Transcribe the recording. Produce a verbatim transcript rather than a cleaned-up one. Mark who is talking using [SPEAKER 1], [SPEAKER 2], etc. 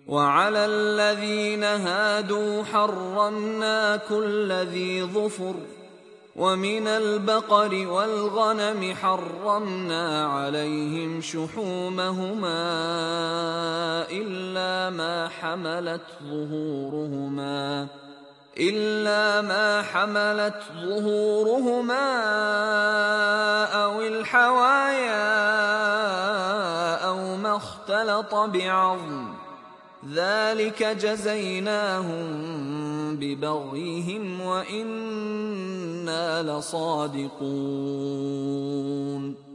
[SPEAKER 1] وعلى الذين هادوا حرمنا كل ذي ظفر، ومن البقر والغنم حرمنا عليهم شحومهما إلا ما حملت ظهورهما إلا ما حملت ظهورهما أو الحوايا أو ما اختلط بعظم، ذلك جزيناهم ببغيهم وإنا لصادقون.